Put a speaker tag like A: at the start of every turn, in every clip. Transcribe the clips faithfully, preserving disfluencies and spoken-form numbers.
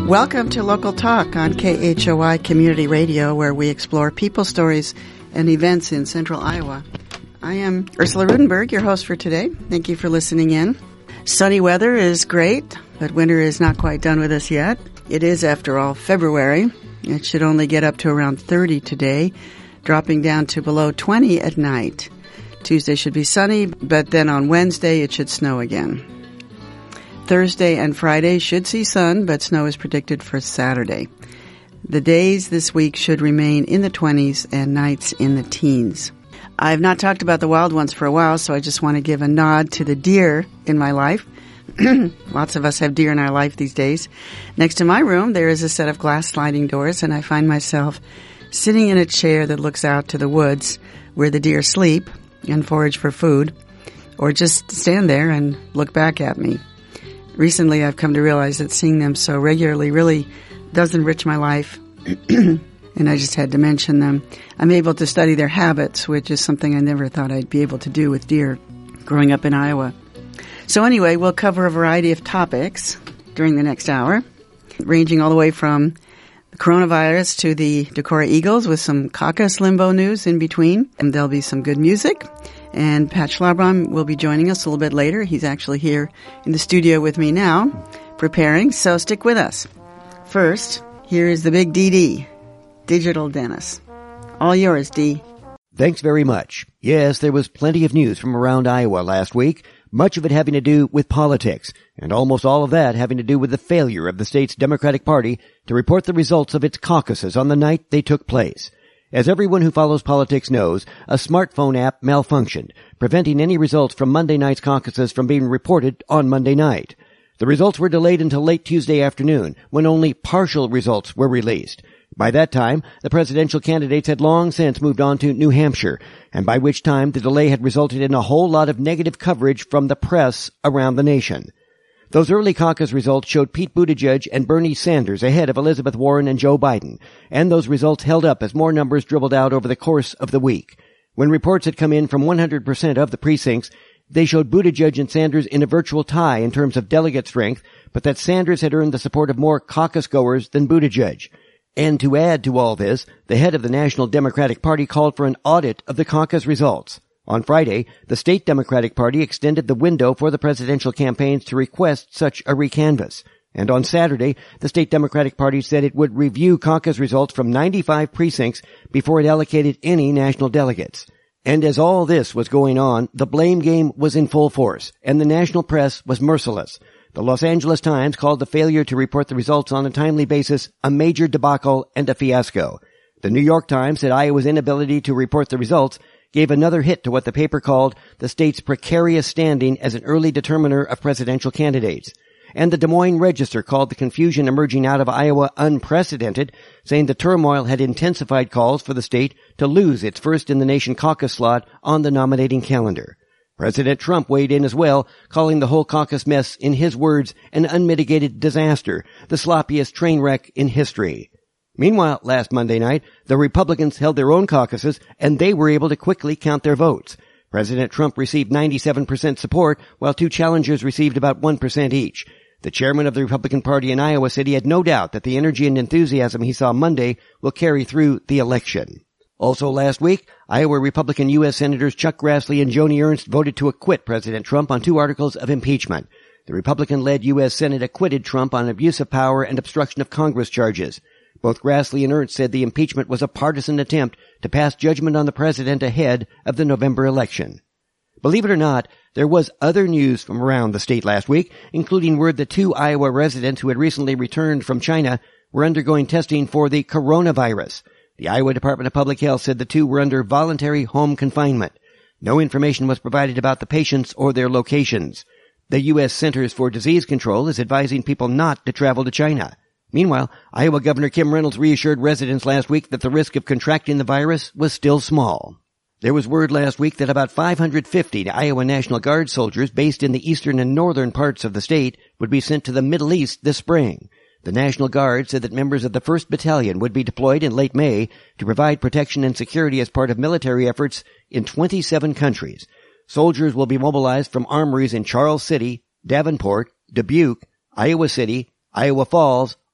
A: Welcome to Local Talk on K H O I Community Radio, where we explore people, stories, and events in central Iowa. I am Ursula Rudenberg, your host for today. Thank you for listening in. Sunny weather is great, but winter is not quite done with us yet. It is, after all, February. It should only get up to around thirty today, dropping down to below twenty at night. Tuesday should be sunny, but then on Wednesday it should snow again. Thursday and Friday should see sun, but snow is predicted for Saturday. The days this week should remain in the twenties and nights in the teens. I've not talked about the wild ones for a while, so I just want to give a nod to the deer in my life. Lots of us have deer in our life these days. Next to my room, there is a set of glass sliding doors, and I find myself sitting in a chair that looks out to the woods where the deer sleep and forage for food, or just stand there and look back at me. Recently, I've come to realize that seeing them so regularly really does enrich my life, and I just had to mention them. I'm able to study their habits, which is something I never thought I'd be able to do with deer growing up in Iowa. So anyway, we'll cover a variety of topics during the next hour, ranging all the way from the coronavirus to the Decorah Eagles with some caucus limbo news in between, and there'll be some good music. And Pat Schlabron will be joining us a little bit later. He's actually here in the studio with me now, preparing, so stick with us. First, here is the big D D, Digital Dennis. All yours, D.
B: Thanks very much. Yes, there was plenty of news from around Iowa last week, much of it having to do with politics, and almost all of that having to do with the failure of the state's Democratic Party to report the results of its caucuses on the night they took place. As everyone who follows politics knows, a smartphone app malfunctioned, preventing any results from Monday night's caucuses from being reported on Monday night. The results were delayed until late Tuesday afternoon, when only partial results were released. By that time, the presidential candidates had long since moved on to New Hampshire, and by which time the delay had resulted in a whole lot of negative coverage from the press around the nation. Those early caucus results showed Pete Buttigieg and Bernie Sanders ahead of Elizabeth Warren and Joe Biden, and those results held up as more numbers dribbled out over the course of the week. When reports had come in from one hundred percent of the precincts, they showed Buttigieg and Sanders in a virtual tie in terms of delegate strength, but that Sanders had earned the support of more caucus goers than Buttigieg. And to add to all this, the head of the National Democratic Party called for an audit of the caucus results. On Friday, the state Democratic Party extended the window for the presidential campaigns to request such a recanvass. And on Saturday, the state Democratic Party said it would review caucus results from ninety-five precincts before it allocated any national delegates. And as all this was going on, the blame game was in full force, and the national press was merciless. The Los Angeles Times called the failure to report the results on a timely basis a major debacle and a fiasco. The New York Times said Iowa's inability to report the results gave another hit to what the paper called the state's precarious standing as an early determiner of presidential candidates. And the Des Moines Register called the confusion emerging out of Iowa unprecedented, saying the turmoil had intensified calls for the state to lose its first-in-the-nation caucus slot on the nominating calendar. President Trump weighed in as well, calling the whole caucus mess, in his words, an unmitigated disaster, the sloppiest train wreck in history. Meanwhile, last Monday night, the Republicans held their own caucuses, and they were able to quickly count their votes. President Trump received ninety-seven percent support, while two challengers received about one percent each. The chairman of the Republican Party in Iowa said he had no doubt that the energy and enthusiasm he saw Monday will carry through the election. Also last week, Iowa Republican U S Senators Chuck Grassley and Joni Ernst voted to acquit President Trump on two articles of impeachment. The Republican-led U S Senate acquitted Trump on abuse of power and obstruction of Congress charges. Both Grassley and Ernst said the impeachment was a partisan attempt to pass judgment on the president ahead of the November election. Believe it or not, there was other news from around the state last week, including word that two Iowa residents who had recently returned from China were undergoing testing for the coronavirus. The Iowa Department of Public Health said the two were under voluntary home confinement. No information was provided about the patients or their locations. The U S Centers for Disease Control is advising people not to travel to China. Meanwhile, Iowa Governor Kim Reynolds reassured residents last week that the risk of contracting the virus was still small. There was word last week that about five hundred fifty Iowa National Guard soldiers based in the eastern and northern parts of the state would be sent to the Middle East this spring. The National Guard said that members of the first Battalion would be deployed in late May to provide protection and security as part of military efforts in twenty-seven countries. Soldiers will be mobilized from armories in Charles City, Davenport, Dubuque, Iowa City, Iowa Falls,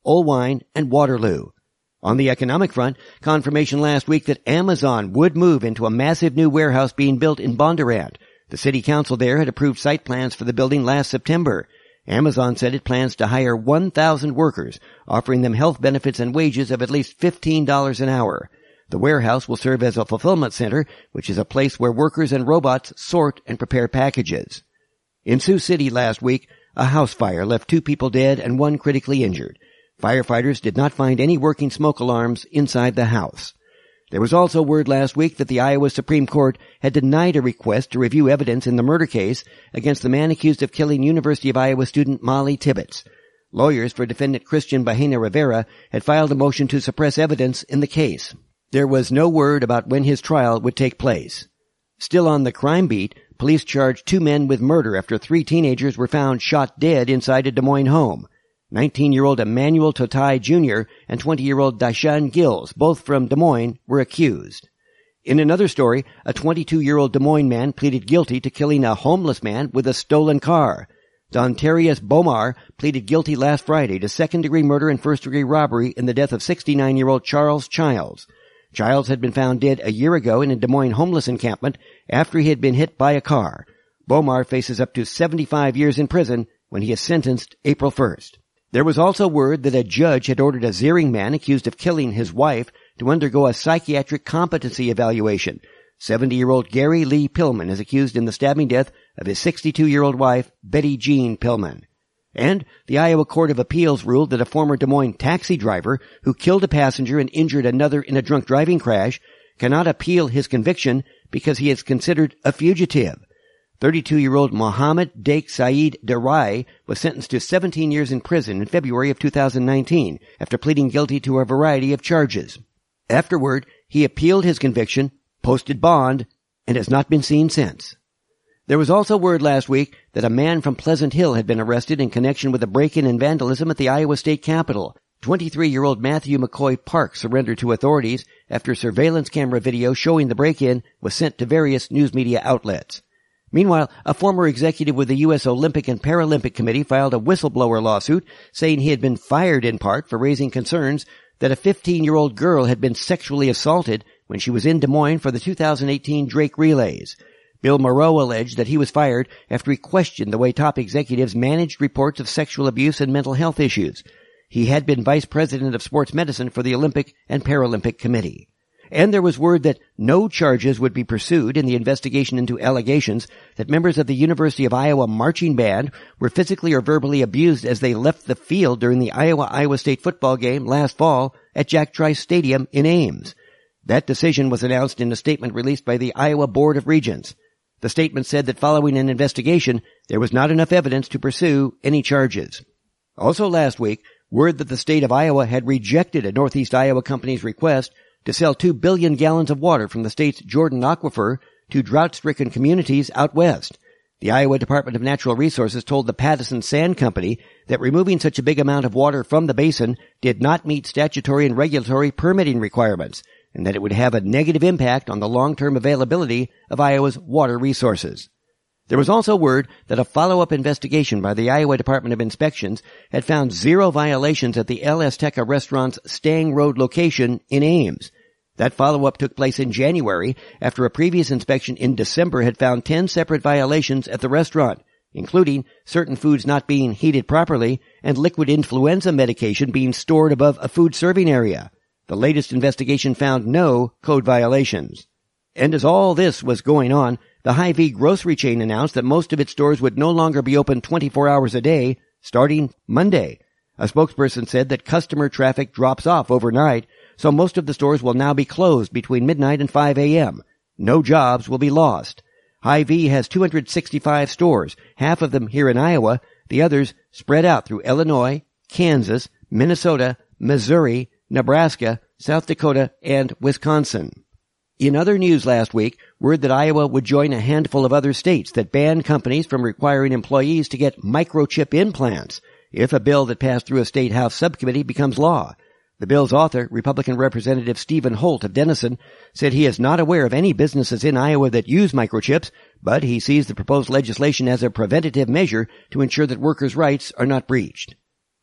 B: Olwine, and Waterloo. On the economic front, confirmation last week that Amazon would move into a massive new warehouse being built in Bondurant. The city council there had approved site plans for the building last September. Amazon said it plans to hire one thousand workers, offering them health benefits and wages of at least fifteen dollars an hour. The warehouse will serve as a fulfillment center, which is a place where workers and robots sort and prepare packages. In Sioux City last week, a house fire left two people dead and one critically injured. Firefighters did not find any working smoke alarms inside the house. There was also word last week that the Iowa Supreme Court had denied a request to review evidence in the murder case against the man accused of killing University of Iowa student Molly Tibbetts. Lawyers for defendant Christian Bahena Rivera had filed a motion to suppress evidence in the case. There was no word about when his trial would take place. Still on the crime beat, police charged two men with murder after three teenagers were found shot dead inside a Des Moines home. nineteen-year-old Emmanuel Totai Junior and twenty-year-old Dashan Gills, both from Des Moines, were accused. In another story, a twenty-two-year-old Des Moines man pleaded guilty to killing a homeless man with a stolen car. Dontarius Bomar pleaded guilty last Friday to second-degree murder and first-degree robbery in the death of sixty-nine-year-old Charles Childs. Childs had been found dead a year ago in a Des Moines homeless encampment after he had been hit by a car. Bomar faces up to seventy-five years in prison when he is sentenced April first. There was also word that a judge had ordered a Ziering man accused of killing his wife to undergo a psychiatric competency evaluation. seventy-year-old Gary Lee Pillman is accused in the stabbing death of his sixty-two-year-old wife, Betty Jean Pillman. And the Iowa Court of Appeals ruled that a former Des Moines taxi driver who killed a passenger and injured another in a drunk driving crash cannot appeal his conviction because he is considered a fugitive. thirty-two-year-old Mohammed Dake Saeed Darai was sentenced to seventeen years in prison in February of two thousand nineteen after pleading guilty to a variety of charges. Afterward, he appealed his conviction, posted bond, and has not been seen since. There was also word last week that a man from Pleasant Hill had been arrested in connection with a break-in and vandalism at the Iowa State Capitol. twenty-three-year-old Matthew McCoy Park surrendered to authorities after surveillance camera video showing the break-in was sent to various news media outlets. Meanwhile, a former executive with the U S Olympic and Paralympic Committee filed a whistleblower lawsuit saying he had been fired in part for raising concerns that a fifteen-year-old girl had been sexually assaulted when she was in Des Moines for the two thousand eighteen Drake Relays. Bill Moreau alleged that he was fired after he questioned the way top executives managed reports of sexual abuse and mental health issues. He had been vice president of sports medicine for the Olympic and Paralympic Committee. And there was word that no charges would be pursued in the investigation into allegations that members of the University of Iowa marching band were physically or verbally abused as they left the field during the Iowa-Iowa State football game last fall at Jack Trice Stadium in Ames. That decision was announced in a statement released by the Iowa Board of Regents. The statement said that following an investigation, there was not enough evidence to pursue any charges. Also last week, word that the state of Iowa had rejected a Northeast Iowa company's request to sell two billion gallons of water from the state's Jordan Aquifer to drought-stricken communities out west. The Iowa Department of Natural Resources told the Pattison Sand Company that removing such a big amount of water from the basin did not meet statutory and regulatory permitting requirements, and that it would have a negative impact on the long-term availability of Iowa's water resources. There was also word that a follow-up investigation by the Iowa Department of Inspections had found zero violations at the El Azteca restaurant's Stang Road location in Ames. That follow-up took place in January after a previous inspection in December had found ten separate violations at the restaurant, including certain foods not being heated properly and liquid influenza medication being stored above a food serving area. The latest investigation found no code violations. And as all this was going on, the Hy-Vee grocery chain announced that most of its stores would no longer be open twenty-four hours a day, starting Monday. A spokesperson said that customer traffic drops off overnight, so most of the stores will now be closed between midnight and five a.m. No jobs will be lost. Hy-Vee has two hundred sixty-five stores, half of them here in Iowa, the others spread out through Illinois, Kansas, Minnesota, Missouri, Nebraska, South Dakota, and Wisconsin. In other news last week, word that Iowa would join a handful of other states that banned companies from requiring employees to get microchip implants if a bill that passed through a state house subcommittee becomes law. The bill's author, Republican Representative Stephen Holt of Denison, said he is not aware of any businesses in Iowa that use microchips, but he sees the proposed legislation as a preventative measure to ensure that workers' rights are not breached.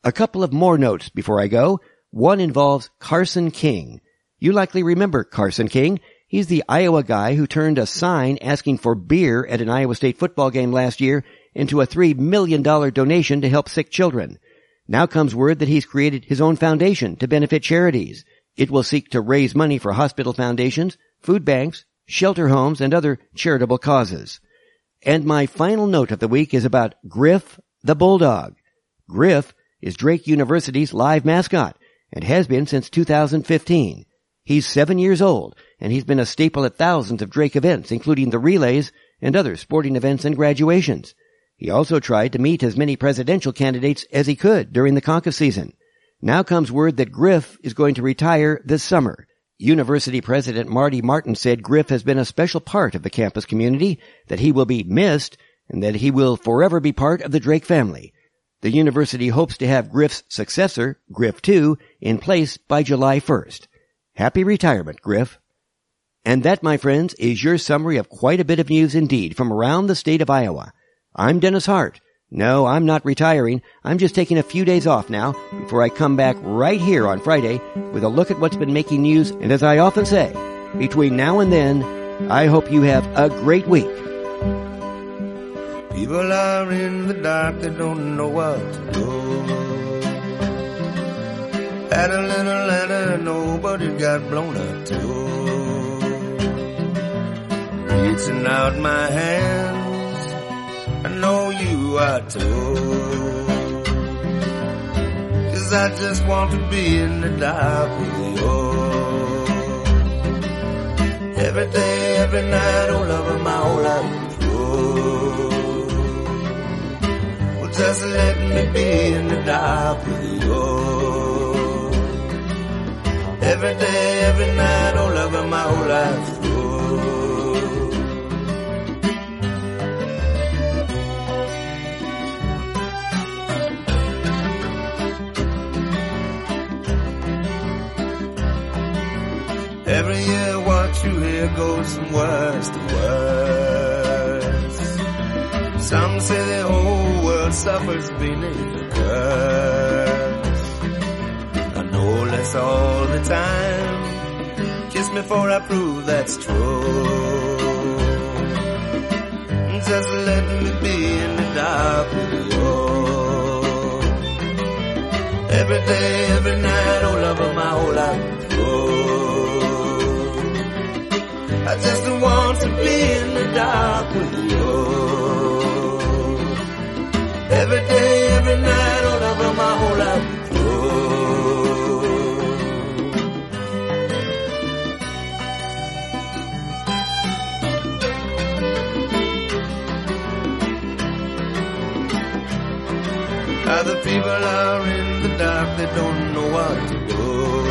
B: A couple of more notes before I go. One involves Carson King. You likely remember Carson King. He's the Iowa guy who turned a sign asking for beer at an Iowa State football game last year into a three million dollars donation to help sick children. Now comes word that he's created his own foundation to benefit charities. It will seek to raise money for hospital foundations, food banks, shelter homes, and other charitable causes. And my final note of the week is about Griff the Bulldog. Griff is Drake University's live mascot and has been since two thousand fifteen. He's seven years old, and he's been a staple at thousands of Drake events, including the relays and other sporting events and graduations. He also tried to meet as many presidential candidates as he could during the caucus season. Now comes word that Griff is going to retire this summer. University President Marty Martin said Griff has been a special part of the campus community, that he will be missed, and that he will forever be part of the Drake family. The university hopes to have Griff's successor, Griff two, in place by July first. Happy retirement, Griff. And that, my friends, is your summary of quite a bit of news indeed from around the state of Iowa. I'm Dennis Hart. No, I'm not retiring. I'm just taking a few days off now before I come back right here on Friday with a look at what's been making news. And as I often say, between now and then, I hope you have a great week.
C: People are in the dark, they don't know what to do. Had a little letter, nobody got blown up too. Reaching out my hands, I know you are too. 'Cause I just want to be in the dark with you. Every day, every night, oh love of my whole life through. Well, just let me be in the dark with you. Every day, every night, oh love of my whole life through. Every year what you hear goes from worse to worse. Some say the whole world suffers beneath the curse. I know less all the time. Kiss me for I prove that's true. Just let me be in the dark with you. Every day, every night, oh love of my whole life through. I just want to be in the dark with you. Every day, every night, oh love of my whole life through. Other people are in the dark, they don't know what to do.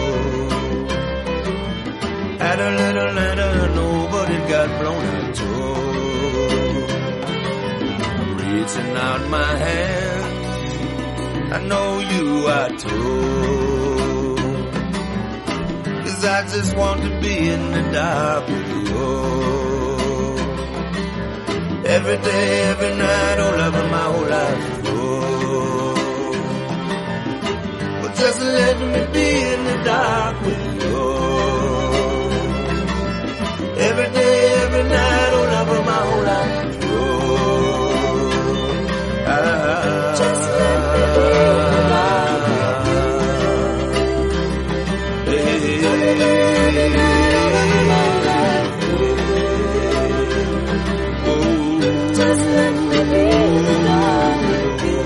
C: Had a little letter, nobody got blown up too. I'm reaching out my hand, I know you are too. 'Cause I just want to be in the dark with you. Every day, every night, oh love of my whole life through. Well, just let me be in the dark with you. Every day, every night, oh love of my whole life through. Ah, just let me be in the dark with you. Hey, hey, hey. Just let me be in the dark with you.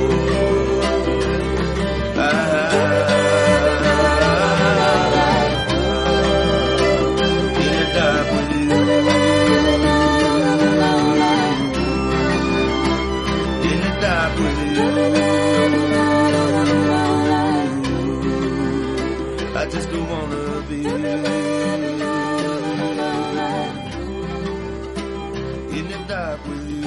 C: Ah, in the dark with you. In the dark with you. I just don't wanna be in the dark with you.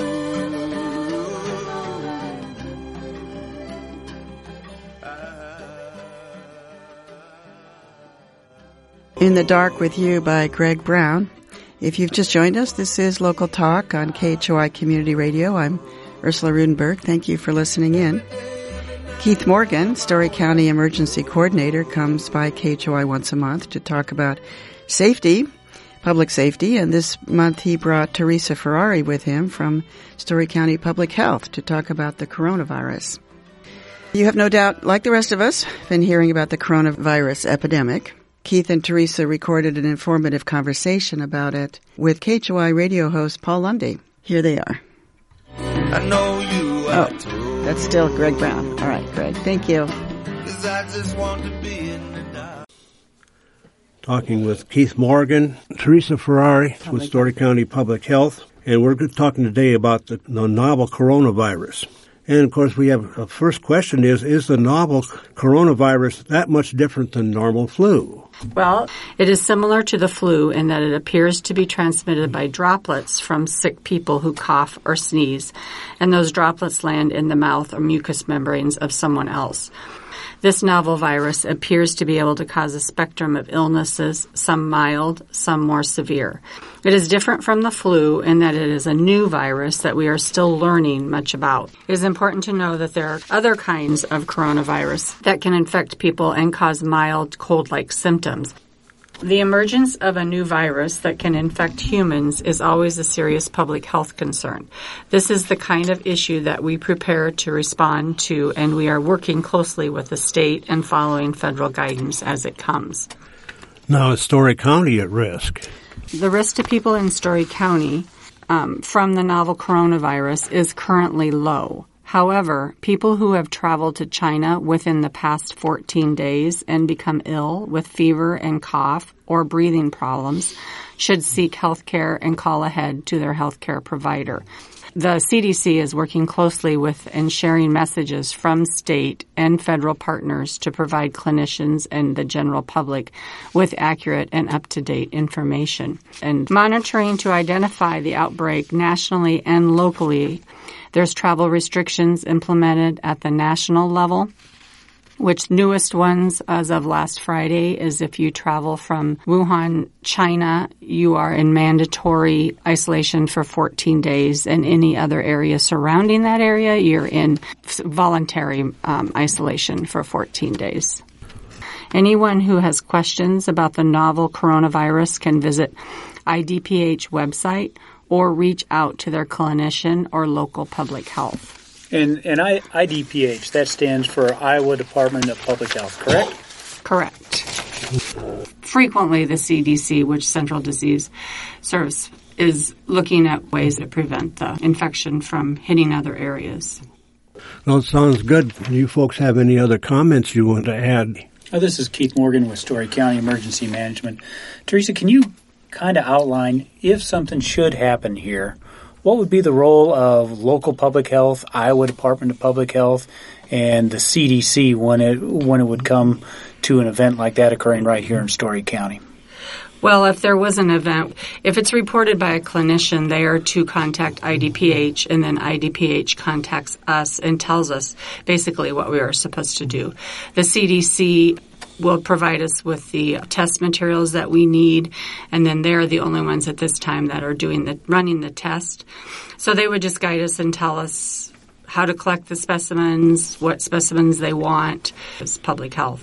A: In the Dark with You by Greg Brown. If you've just joined us, this is Local Talk on K H O I Community Radio. I'm Ursula Rudenberg. Thank you for listening in. Keith Morgan, Story County Emergency Coordinator, comes by K H O I once a month to talk about safety, public safety, and this month he brought Teresa Ferrari with him from Story County Public Health to talk about the coronavirus. You have no doubt, like the rest of us, been hearing about the coronavirus epidemic. Keith and Teresa recorded an informative conversation about it with K H O I radio host Paul Lundy. Here they are.
C: I know you are too.
A: Oh, that's still Greg Brown. All right, Greg. Thank you.
C: 'Cause I just want to be in the dark.
D: Talking with Keith Morgan, Teresa Ferrari with Story County Public Health, and we're talking today about the, the novel coronavirus. And, of course, we have a first question is, is the novel coronavirus that much different than normal flu?
E: Well, it is similar to the flu in that it appears to be transmitted by droplets from sick people who cough or sneeze, and those droplets land in the mouth or mucous membranes of someone else. This novel virus appears to be able to cause a spectrum of illnesses, some mild, some more severe. It is different from the flu in that it is a new virus that we are still learning much about. It is important to know that there are other kinds of coronavirus that can infect people and cause mild cold-like symptoms. The emergence of a new virus that can infect humans is always a serious public health concern. This is the kind of issue that we prepare to respond to, and we are working closely with the state and following federal guidance as it comes.
D: Now, is Story County at risk?
E: The risk to people in Story County um, from the novel coronavirus is currently low. However, people who have traveled to China within the past fourteen days and become ill with fever and cough or breathing problems should seek health care and call ahead to their health care provider. The C D C is working closely with and sharing messages from state and federal partners to provide clinicians and the general public with accurate and up-to-date information. And monitoring to identify the outbreak nationally and locally. There's travel restrictions implemented at the national level, which newest ones as of last Friday is if you travel from Wuhan, China, you are in mandatory isolation for fourteen days, and any other area surrounding that area, you're in voluntary um, isolation for fourteen days. Anyone who has questions about the novel coronavirus can visit I D P H website or reach out to their clinician or local public health.
F: And, and I, I D P H, that stands for Iowa Department of Public Health, correct?
E: Correct. Frequently, the C D C, which Central Disease Service, is looking at ways to prevent the infection from hitting other areas.
D: Well, it sounds good. Do you folks have any other comments you want to add?
F: Oh, this is Keith Morgan with Story County Emergency Management. Teresa, can you kind of outline, if something should happen here, what would be the role of local public health, Iowa Department of Public Health, and the C D C when it when it would come to an event like that occurring right here in Story County?
E: Well, if there was an event, if it's reported by a clinician, they are to contact I D P H, and then I D P H contacts us and tells us basically what we are supposed to do. The C D C will provide us with the test materials that we need, and then they're the only ones at this time that are doing the running the test. So they would just guide us and tell us how to collect the specimens, what specimens they want. It's public health.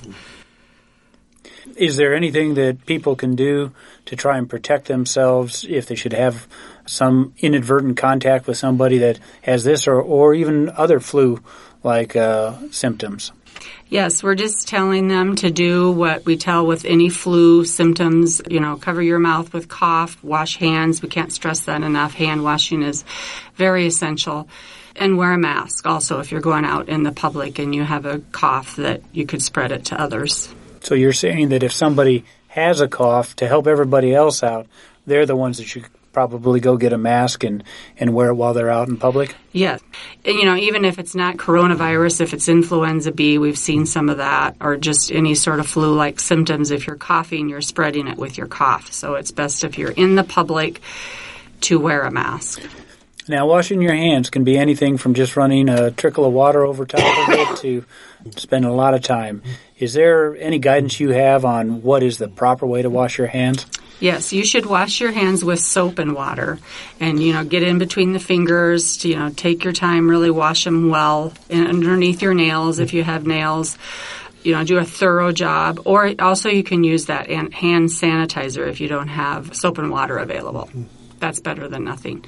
F: Is there anything that people can do to try and protect themselves if they should have some inadvertent contact with somebody that has this or, or even other flu-like uh, symptoms?
E: Yes, we're just telling them to do what we tell with any flu symptoms, you know, cover your mouth with cough, wash hands. We can't stress that enough. Hand washing is very essential. And wear a mask also if you're going out in the public and you have a cough that you could spread it to others.
F: So you're saying that if somebody has a cough, to help everybody else out, they're the ones that should probably go get a mask and, and wear it while they're out in public?
E: Yes. And, you know, even if it's not coronavirus, if it's influenza B, we've seen some of that, or just any sort of flu-like symptoms. If you're coughing, you're spreading it with your cough. So it's best if you're in the public to wear a mask.
F: Now, washing your hands can be anything from just running a trickle of water over top of it to spending a lot of time. Is there any guidance you have on what is the proper way to wash your hands?
E: Yes, you should wash your hands with soap and water, and you know, get in between the fingers. To, you know, take your time, really wash them well, and underneath your nails if you have nails. You know, do a thorough job. Or also, you can use that hand sanitizer if you don't have soap and water available. That's better than nothing.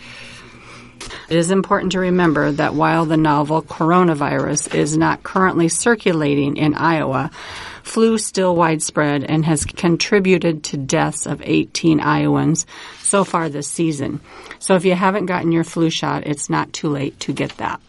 E: It is important to remember that while the novel coronavirus is not currently circulating in Iowa, flu is still widespread and has contributed to deaths of eighteen Iowans so far this season. So if you haven't gotten your flu shot, it's not too late to get that.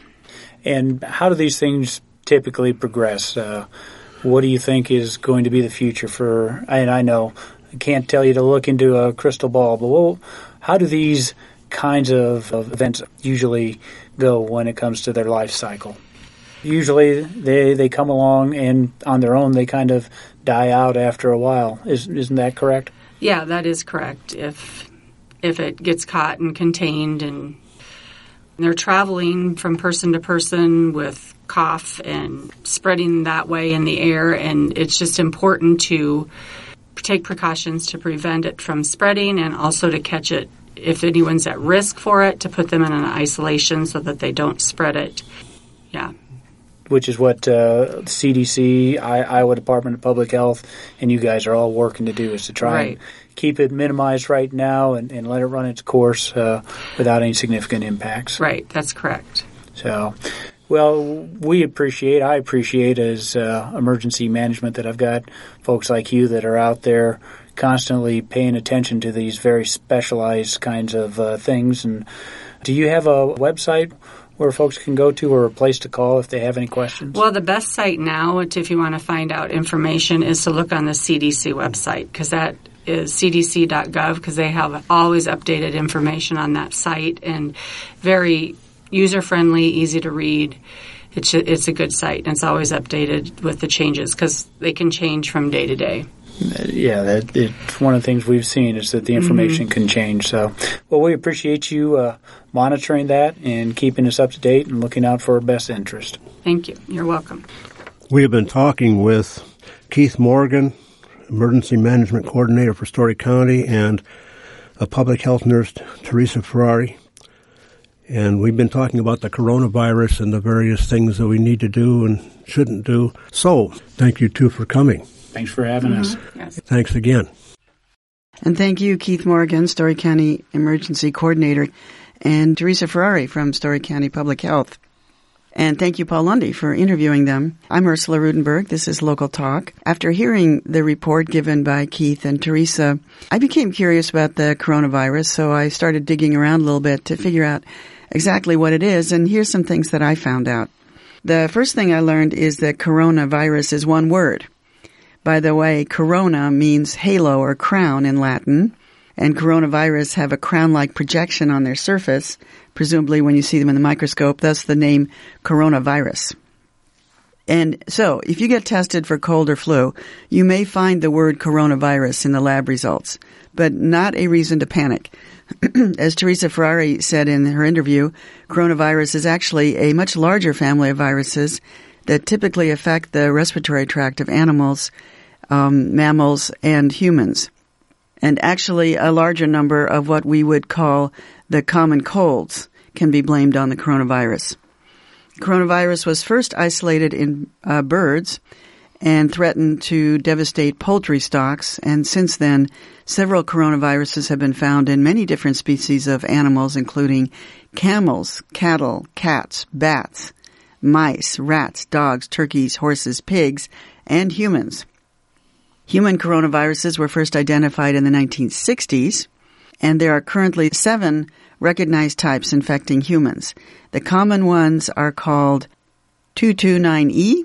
F: And how do these things typically progress? Uh, what do you think is going to be the future for, and I know I can't tell you to look into a crystal ball, but well, how do these kinds of, of events usually go when it comes to their life cycle? Usually they they come along and on their own they kind of die out after a while. Is, isn't that correct?
E: Yeah, that is correct. If if it gets caught and contained and they're traveling from person to person with cough and spreading that way in the air, and it's just important to take precautions to prevent it from spreading and also to catch it if anyone's at risk for it, to put them in an isolation so that they don't spread it. Yeah.
F: Which is what uh, C D C, I- Iowa Department of Public Health, and you guys are all working to do, is to try
E: right.
F: and keep it minimized right now and, and let it run its course uh, without any significant impacts.
E: Right, that's correct.
F: So, well, we appreciate, I appreciate as uh, emergency management that I've got folks like you that are out there constantly paying attention to these very specialized kinds of uh, things. And do you have a website where folks can go to or a place to call if they have any questions?
E: Well, the best site now, if you want to find out information, is to look on the C D C website, because that is c d c dot gov, because they have always updated information on that site and very user-friendly, easy to read. It's a, it's a good site, and it's always updated with the changes because they can change from day to day.
F: Yeah, that, it's one of the things we've seen is that the information mm-hmm. can change. So, well, we appreciate you uh, monitoring that and keeping us up to date and looking out for our best interest.
E: Thank you. You're welcome.
D: We have been talking with Keith Morgan, Emergency Management Coordinator for Story County, and a public health nurse, Teresa Ferrari. And we've been talking about the coronavirus and the various things that we need to do and shouldn't do. So, thank you, two, for coming.
F: Thanks for having
E: mm-hmm.
F: us.
E: Yes.
D: Thanks again.
A: And thank you, Keith Morgan, Story County Emergency Coordinator, and Teresa Ferrari from Story County Public Health. And thank you, Paul Lundy, for interviewing them. I'm Ursula Rudenberg. This is Local Talk. After hearing the report given by Keith and Teresa, I became curious about the coronavirus, so I started digging around a little bit to figure out exactly what it is, and here's some things that I found out. The first thing I learned is that coronavirus is one word. By the way, corona means halo or crown in Latin, and coronavirus have a crown-like projection on their surface, presumably when you see them in the microscope, thus the name coronavirus. And so, if you get tested for cold or flu, you may find the word coronavirus in the lab results, but not a reason to panic. As Teresa Ferrari said in her interview, coronavirus is actually a much larger family of viruses that typically affect the respiratory tract of animals, um, mammals, and humans. And actually, a larger number of what we would call the common colds can be blamed on the coronavirus. Coronavirus was first isolated in uh, birds and threatened to devastate poultry stocks, and since then, several coronaviruses have been found in many different species of animals, including camels, cattle, cats, bats, mice, rats, dogs, turkeys, horses, pigs, and humans. Human coronaviruses were first identified in the nineteen sixties, and there are currently seven recognized types infecting humans. The common ones are called two twenty-nine E,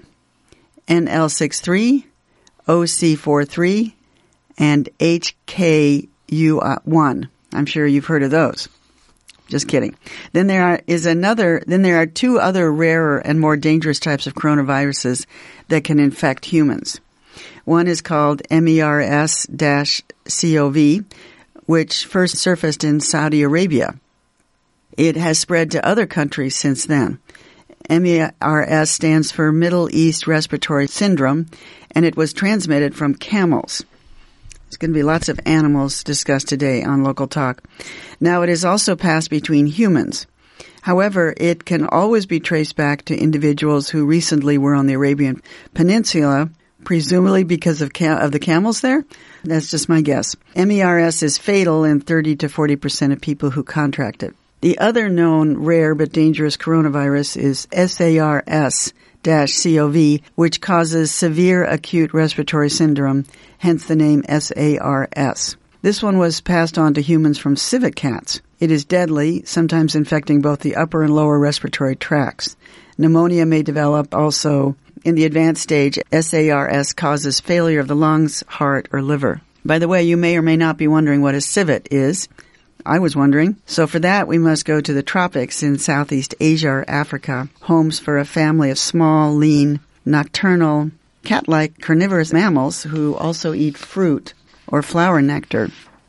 A: N L sixty-three, O C forty-three, and H K U one. I'm sure you've heard of those. Just kidding. Then there are, is another, then there are two other rarer and more dangerous types of coronaviruses that can infect humans. One is called MERS C O V, which first surfaced in Saudi Arabia. It has spread to other countries since then. M E R S stands for Middle East Respiratory Syndrome, and it was transmitted from camels. There's going to be lots of animals discussed today on Local Talk. Now, it is also passed between humans. However, it can always be traced back to individuals who recently were on the Arabian Peninsula, presumably because of, ca- of the camels there. That's just my guess. M E R S is fatal in thirty to forty percent of people who contract it. The other known rare but dangerous coronavirus is S A R S C o V, which causes severe acute respiratory syndrome, hence the name S A R S. This one was passed on to humans from civet cats. It is deadly, sometimes infecting both the upper and lower respiratory tracts. Pneumonia may develop also. In the advanced stage, S A R S causes failure of the lungs, heart, or liver. By the way, you may or may not be wondering what a civet is. I was wondering. So for that, we must go to the tropics in Southeast Asia or Africa, homes for a family of small, lean, nocturnal, cat-like carnivorous mammals who also eat fruit or flower nectar.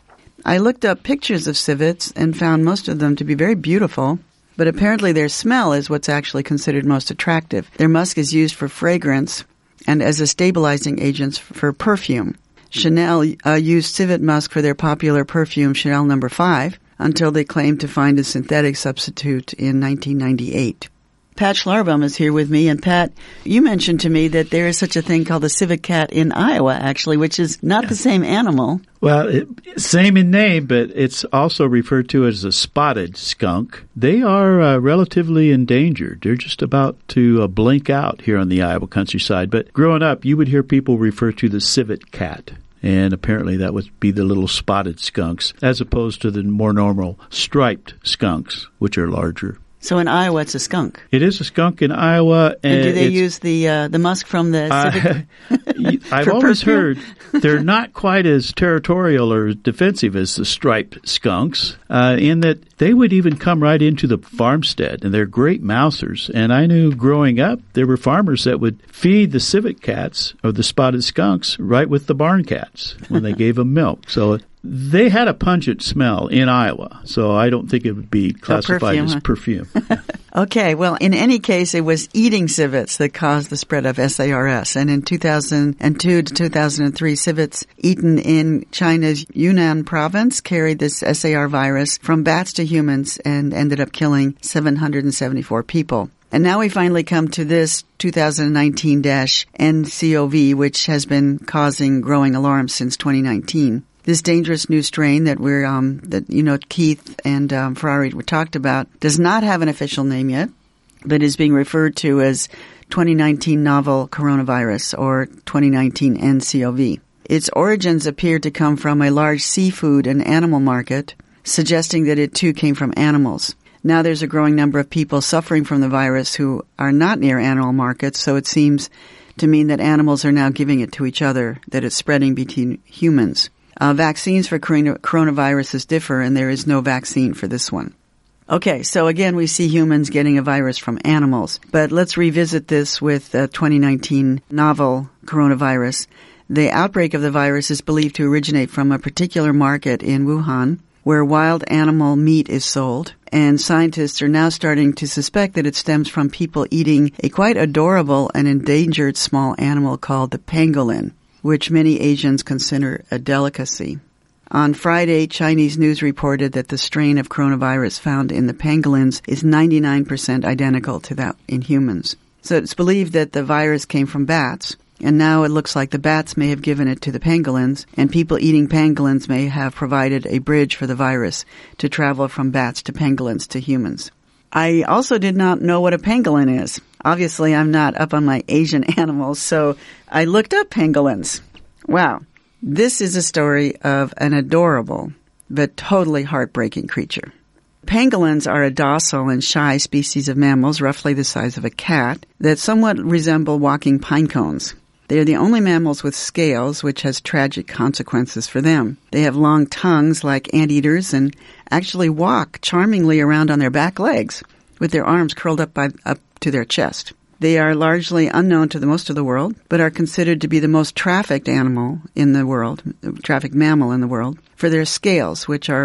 A: I looked up pictures of civets and found most of them to be very beautiful, but apparently their smell is what's actually considered most attractive. Their musk is used for fragrance and as a stabilizing agent for perfume. Chanel uh, used civet musk for their popular perfume Chanel number five until they claimed to find a synthetic substitute in nineteen ninety-eight. Pat Schlarbaum is here with me, and Pat, you mentioned to me that there is such a thing called the civet cat in Iowa, actually, which is not yeah. the same animal.
G: Well, it, same in name, but it's also referred to as a spotted skunk. They are uh, relatively endangered. They're just about to uh, blink out here on the Iowa countryside. But growing up, you would hear people refer to the civet cat. And apparently that would be the little spotted skunks, as opposed to the more normal striped skunks, which are larger.
A: So in Iowa, it's a skunk.
G: It is a skunk in Iowa. And,
A: and do they use the uh, the musk from the civet?
G: Uh, I've always perfume? heard they're not quite as territorial or defensive as the striped skunks, uh, in that they would even come right into the farmstead, and they're great mousers. And I knew growing up there were farmers that would feed the civet cats or the spotted skunks right with the barn cats when they gave them milk. So they had a pungent smell in Iowa, so I don't think it would be classified perfume, as huh? perfume.
A: Okay, well, in any case, it was eating civets that caused the spread of S A R S. And in two thousand two to two thousand three, civets eaten in China's Yunnan province carried this S A R virus from bats to humans and ended up killing seven hundred seventy-four people. And now we finally come to this two thousand nineteen N C O V, which has been causing growing alarm since twenty nineteen. This dangerous new strain that we're, um, that, you know, Keith and um, Ferrari were talked about does not have an official name yet, but is being referred to as twenty nineteen novel coronavirus or twenty nineteen N C O V. Its origins appear to come from a large seafood and animal market, suggesting that it too came from animals. Now there's a growing number of people suffering from the virus who are not near animal markets, so it seems to mean that animals are now giving it to each other, that it's spreading between humans. Uh, vaccines for coronaviruses differ, and there is no vaccine for this one. Okay, so again, we see humans getting a virus from animals. But let's revisit this with uh, twenty nineteen novel coronavirus. The outbreak of the virus is believed to originate from a particular market in Wuhan, where wild animal meat is sold. And scientists are now starting to suspect that it stems from people eating a quite adorable and endangered small animal called the pangolin, which many Asians consider a delicacy. On Friday, Chinese news reported that the strain of coronavirus found in the pangolins is ninety-nine percent identical to that in humans. So it's believed that the virus came from bats, and now it looks like the bats may have given it to the pangolins, and people eating pangolins may have provided a bridge for the virus to travel from bats to pangolins to humans. I also did not know what a pangolin is. Obviously, I'm not up on my Asian animals, so I looked up pangolins. Wow. This is a story of an adorable but totally heartbreaking creature. Pangolins are a docile and shy species of mammals, roughly the size of a cat, that somewhat resemble walking pine cones. They are the only mammals with scales, which has tragic consequences for them. They have long tongues like anteaters and actually walk charmingly around on their back legs with their arms curled up by, up to their chest. They are largely unknown to the most of the world, but are considered to be the most trafficked animal in the world, trafficked mammal in the world, for their scales, which are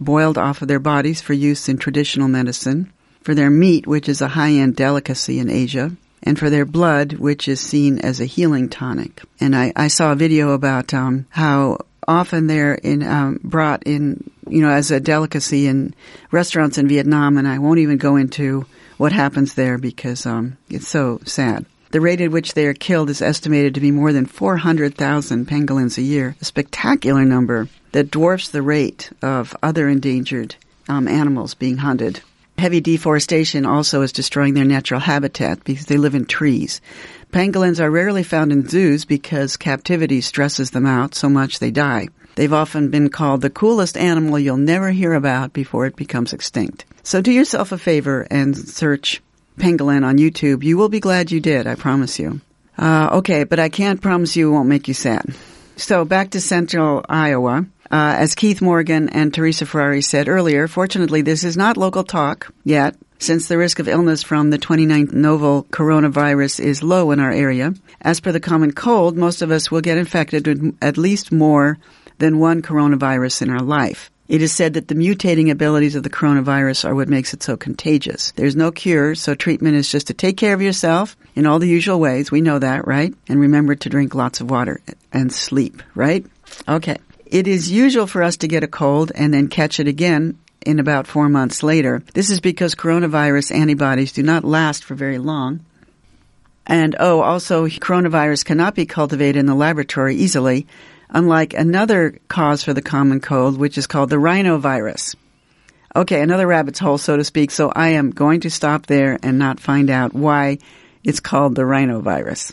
A: boiled off of their bodies for use in traditional medicine, for their meat, which is a high-end delicacy in Asia, and for their blood, which is seen as a healing tonic. And I, I saw a video about um, how often they're in um, brought in, you know, as a delicacy in restaurants in Vietnam, and I won't even go into what happens there because um, it's so sad. The rate at which they are killed is estimated to be more than four hundred thousand pangolins a year, a spectacular number that dwarfs the rate of other endangered um, animals being hunted. Heavy deforestation also is destroying their natural habitat because they live in trees. Pangolins are rarely found in zoos because captivity stresses them out so much they die. They've often been called the coolest animal you'll never hear about before it becomes extinct. So do yourself a favor and search pangolin on YouTube. You will be glad you did, I promise you. Uh, okay, but I can't promise you it won't make you sad. So back to central Iowa. Uh, as Keith Morgan and Teresa Ferrari said earlier, fortunately this is not local talk yet, since the risk of illness from the twenty-ninth novel coronavirus is low in our area. As per the common cold, most of us will get infected with at least more than one coronavirus in our life. It is said that the mutating abilities of the coronavirus are what makes it so contagious. There's no cure, so treatment is just to take care of yourself in all the usual ways. We know that, right? And remember to drink lots of water and sleep, right? Okay. It is usual for us to get a cold and then catch it again in about four months later. This is because coronavirus antibodies do not last for very long. And, oh, also, coronavirus cannot be cultivated in the laboratory easily, unlike another cause for the common cold, which is called the rhinovirus. Okay, another rabbit's hole, so to speak, so I am going to stop there and not find out why it's called the rhinovirus.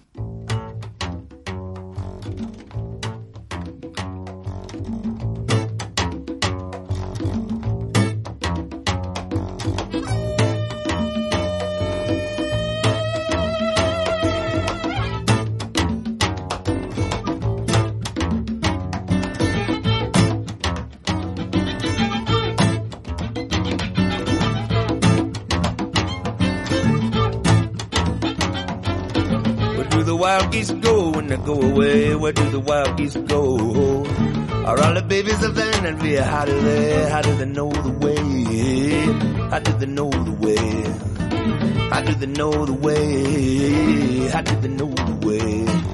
C: Wild geese go when they go away? Where do the wild geese go? Are all the babies of Vanderbilt? How do they, how do they know the way? How do they know the way? How do they know the way? How do they know the way?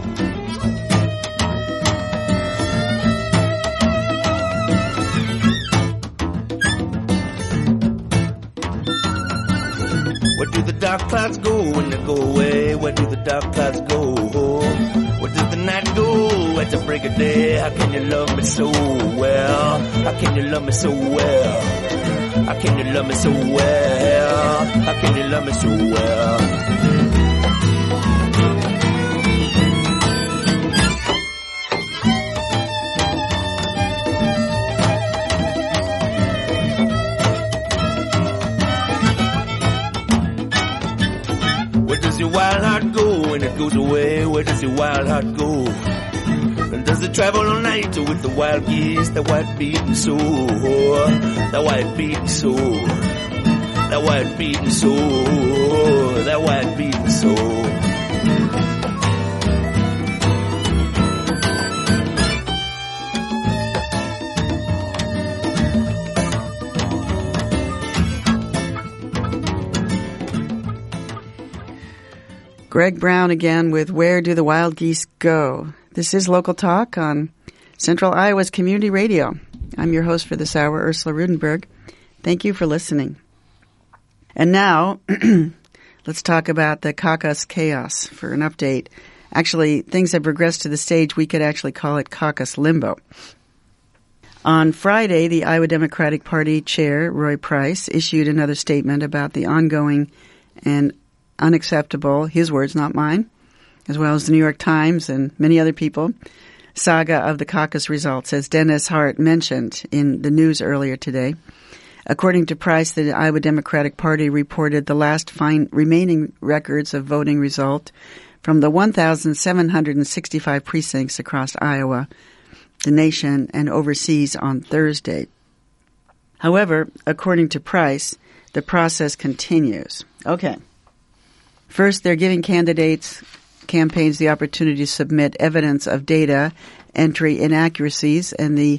C: Where do the dark clouds go when they go away? Where do the dark clouds go? Where does the night go at the break of day? How can you love me so well? How can you love me so well? How can you love me so well? How can you love me so well? Your wild heart go when it goes away? Where does your wild heart go? And does it travel all night with the wild geese, the white beaten soul, the white beaten soul, the white beaten soul, the white beaten soul?
A: Greg Brown again with Where Do the Wild Geese Go? This is Local Talk on Central Iowa's Community Radio. I'm your host for this hour, Ursula Rudenberg. Thank you for listening. And now, let's talk about the caucus chaos for an update. Actually, things have progressed to the stage we could actually call it caucus limbo. On Friday, the Iowa Democratic Party chair, Roy Price, issued another statement about the ongoing and unacceptable, his words, not mine, as well as the New York Times and many other people, saga of the caucus results, as Dennis Hart mentioned in the news earlier today. According to Price, the Iowa Democratic Party reported the last fine remaining records of voting result from the one thousand seven hundred sixty-five precincts across Iowa, the nation, and overseas on Thursday. However, according to Price, the process continues. Okay. First, they're giving candidates, campaigns the opportunity to submit evidence of data entry inaccuracies, and the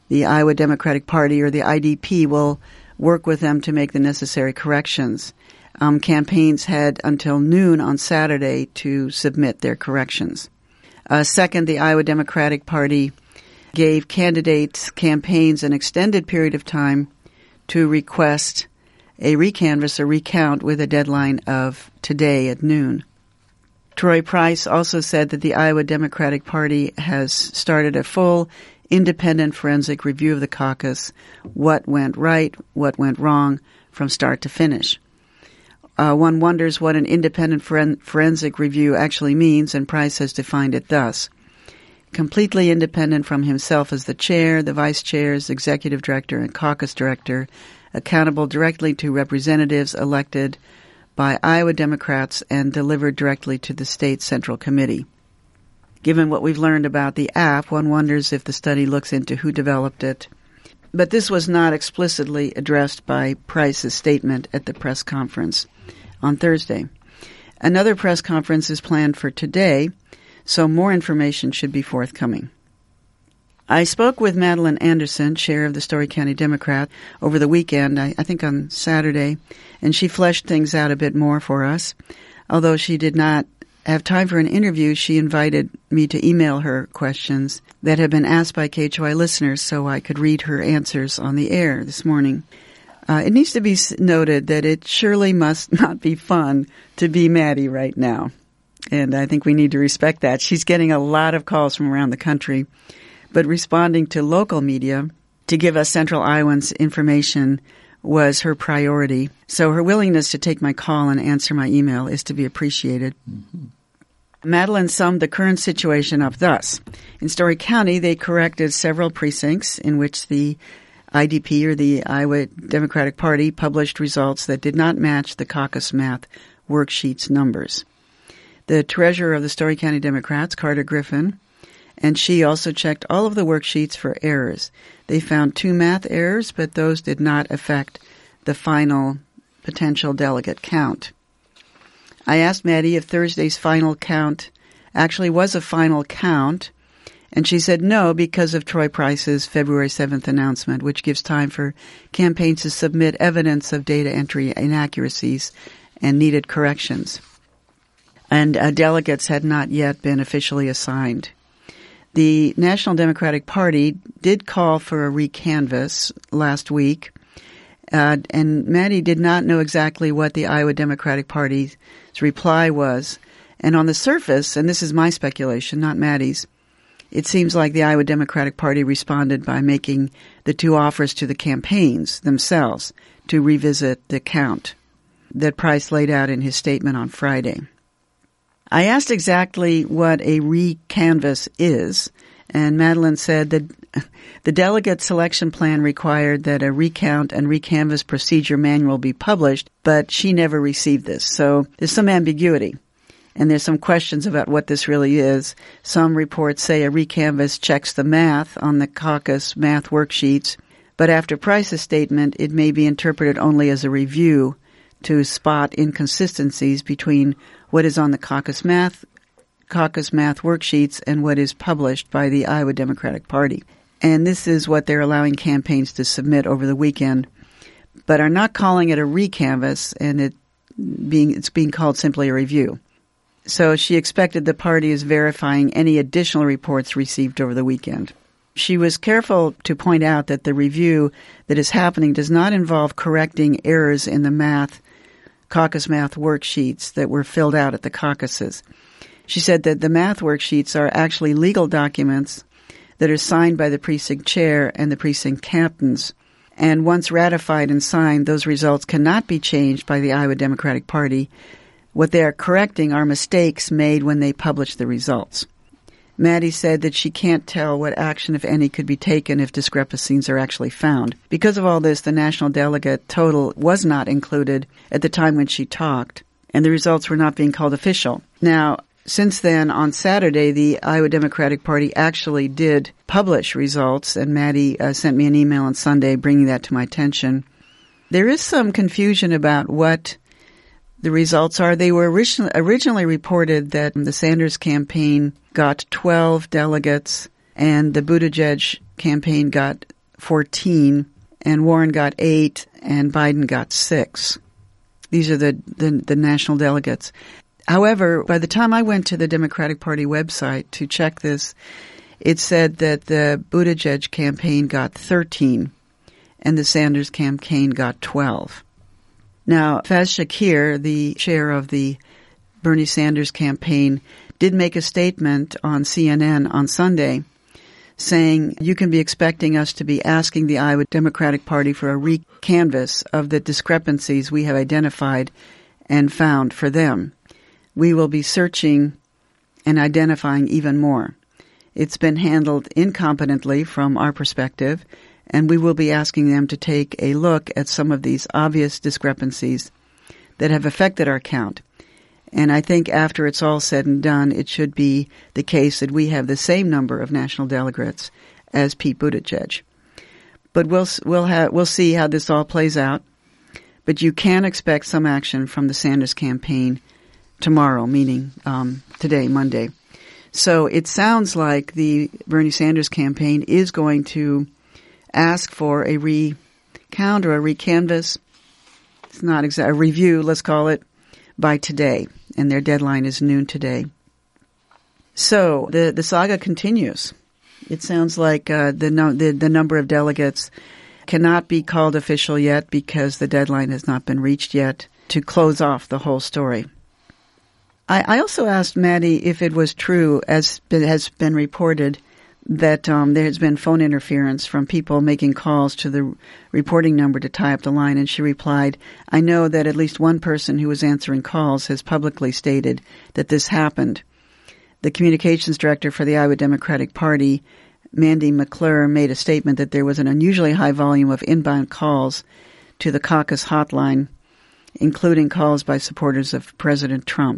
A: the Iowa Democratic Party, or the I D P, will work with them to make the necessary corrections. Um, campaigns had until noon on Saturday to submit their corrections. Uh, second, the Iowa Democratic Party gave candidates' campaigns an extended period of time to request a recanvass or recount with a deadline of today at noon. Troy Price also said that the Iowa Democratic Party has started a full independent forensic review of the caucus, what went right, what went wrong, from start to finish. Uh, one wonders what an independent foren- forensic review actually means, and Price has defined it thus: completely independent from himself as the chair, the vice chairs, executive director, and caucus director, accountable directly to representatives elected by Iowa Democrats and delivered directly to the state central committee. Given what we've learned about the app, one wonders if the study looks into who developed it. But this was not explicitly addressed by Price's statement at the press conference on Thursday. Another press conference is planned for today, so more information should be forthcoming. I spoke with Madeline Anderson, chair of the Story County Democrat, over the weekend, I, I think on Saturday, and she fleshed things out a bit more for us. Although she did not have time for an interview, she invited me to email her questions that have been asked by K H O I listeners so I could read her answers on the air this morning. Uh, it needs to be noted that it surely must not be fun to be Maddie right now. And I think we need to respect that. She's getting a lot of calls from around the country, but responding to local media to give us Central Iowans information was her priority. So her willingness to take my call and answer my email is to be appreciated. Mm-hmm. Madeline summed the current situation up thus. In Story County, they corrected several precincts in which the I D P, or the Iowa Democratic Party, published results that did not match the caucus math worksheet's numbers. The treasurer of the Story County Democrats, Carter Griffin, and she also checked all of the worksheets for errors. They found two math errors, but those did not affect the final potential delegate count. I asked Maddie if Thursday's final count actually was a final count, and she said no, because of Troy Price's February seventh announcement, which gives time for campaigns to submit evidence of data entry inaccuracies and needed corrections. And uh, delegates had not yet been officially assigned. The National Democratic Party did call for a recanvass last week, uh, and Maddie did not know exactly what the Iowa Democratic Party's reply was. And on the surface, and this is my speculation, not Maddie's, it seems like the Iowa Democratic Party responded by making the two offers to the campaigns themselves to revisit the count that Price laid out in his statement on Friday. I asked exactly what a recanvass is, and Madeline said that the delegate selection plan required that a recount and recanvass procedure manual be published, but she never received this. So there's some ambiguity, and there's some questions about what this really is. Some reports say a recanvass checks the math on the caucus math worksheets, but after Price's statement, it may be interpreted only as a review to spot inconsistencies between what is on the caucus math caucus math worksheets and what is published by the Iowa Democratic Party. And this is what they're allowing campaigns to submit over the weekend, but are not calling it a recanvass, and it being it's being called simply a review. So she expected the party is verifying any additional reports received over the weekend. She was careful to point out that the review that is happening does not involve correcting errors in the math caucus math worksheets that were filled out at the caucuses. She said that the math worksheets are actually legal documents that are signed by the precinct chair and the precinct captains. And once ratified and signed, those results cannot be changed by the Iowa Democratic Party. What they are correcting are mistakes made when they publish the results. Maddie said that she can't tell what action, if any, could be taken if discrepancies are actually found. Because of all this, the national delegate total was not included at the time when she talked, and the results were not being called official. Now, since then, on Saturday, the Iowa Democratic Party actually did publish results, and Maddie uh, sent me an email on Sunday bringing that to my attention. There is some confusion about what the results are. They were originally, originally reported that the Sanders campaign got twelve delegates and the Buttigieg campaign got fourteen, and Warren got eight, and Biden got six. These are the, the, the national delegates. However, by the time I went to the Democratic Party website to check this, it said that the Buttigieg campaign got thirteen, and the Sanders campaign got twelve. Now, Faz Shakir, the chair of the Bernie Sanders campaign, did make a statement on C N N on Sunday saying, you can be expecting us to be asking the Iowa Democratic Party for a re-canvass of the discrepancies we have identified and found for them. We will be searching and identifying even more. It's been handled incompetently from our perspective, and we will be asking them to take a look at some of these obvious discrepancies that have affected our count. And I think after it's all said and done, it should be the case that we have the same number of national delegates as Pete Buttigieg. But we'll we'll have we'll see how this all plays out. But you can expect some action from the Sanders campaign tomorrow, meaning um, today, Monday. So it sounds like the Bernie Sanders campaign is going to ask for a recount or a recanvass. It's not exact, a review, let's call it, by today. And their deadline is noon today. So the the saga continues. It sounds like uh, the, no, the the number of delegates cannot be called official yet because the deadline has not been reached yet to close off the whole story. I, I also asked Maddie if it was true, as it has been reported, that um, there has been phone interference from people making calls to the reporting number to tie up the line, and she replied, I know that at least one person who was answering calls has publicly stated that this happened. The communications director for the Iowa Democratic Party, Mandy McClure, made a statement that there was an unusually high volume of inbound calls to the caucus hotline, including calls by supporters of President Trump.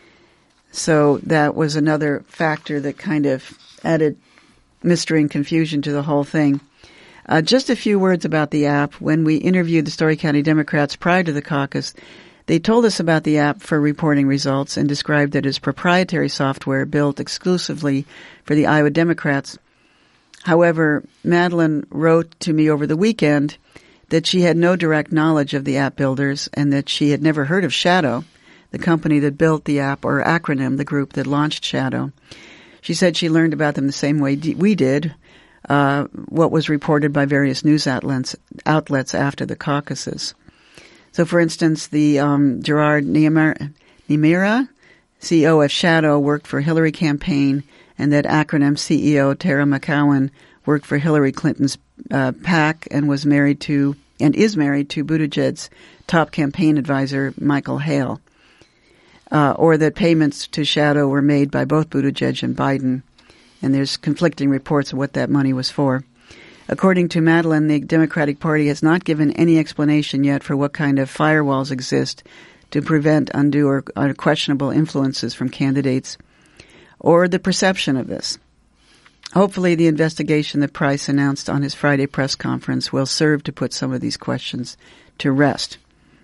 A: So that was another factor that kind of added mystery and confusion to the whole thing. Uh, just a few words about the app. When we interviewed the Story County Democrats prior to the caucus, they told us about the app for reporting results and described it as proprietary software built exclusively for the Iowa Democrats. However, Madeline wrote to me over the weekend that she had no direct knowledge of the app builders and that she had never heard of Shadow, the company that built the app, or acronym, the group that launched Shadow. She said she learned about them the same way we did, uh, what was reported by various news outlets, outlets after the caucuses. So, for instance, the um, Gerard Nimira, C E O of Shadow, worked for Hillary campaign, and that acronym C E O Tara McCowan worked for Hillary Clinton's uh, PAC and was married to and is married to Buttigieg's top campaign advisor, Michael Hale. Uh, or that payments to Shadow were made by both Buttigieg and Biden, and there's conflicting reports of what that money was for. According to Madeline, the Democratic Party has not given any explanation yet for what kind of firewalls exist to prevent undue or, or questionable influences from candidates, or the perception of this. Hopefully the investigation that Price announced on his Friday press conference will serve to put some of these questions to rest.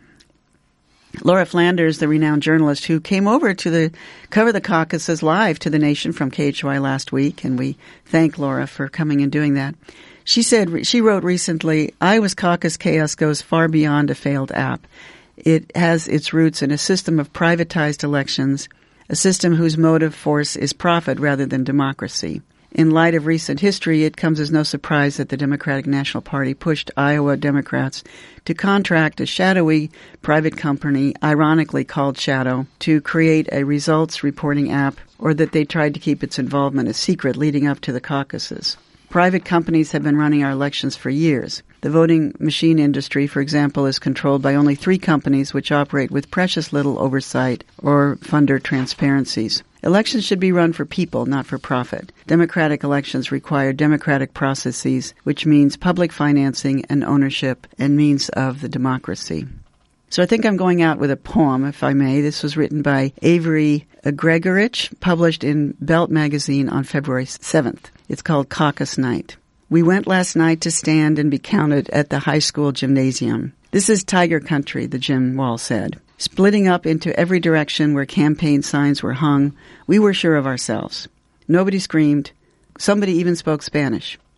A: Laura Flanders, the renowned journalist who came over to the cover the caucuses live to the nation from K H O I last week, and we thank Laura for coming and doing that. She said, she wrote recently, Iowa's caucus chaos goes far beyond a failed app. It has its roots in a system of privatized elections, a system whose motive force is profit rather than democracy. In light of recent history, it comes as no surprise that the Democratic National Party pushed Iowa Democrats to contract a shadowy private company, ironically called Shadow, to create a results reporting app, or that they tried to keep its involvement a secret leading up to the caucuses. Private companies have been running our elections for years. The voting machine industry, for example, is controlled by only three companies which operate with precious little oversight or funder transparencies. Elections should be run for people, not for profit. Democratic elections require democratic processes, which means public financing and ownership and means of the democracy. So I think I'm going out with a poem, if I may. This was written by Avery Gregorich, published in Belt magazine on February seventh. It's called Caucus Night. We went last night to stand and be counted at the high school gymnasium. This is Tiger Country, the gym wall said. Splitting up into every direction where campaign signs were hung, we were sure of ourselves. Nobody screamed. Somebody even spoke Spanish.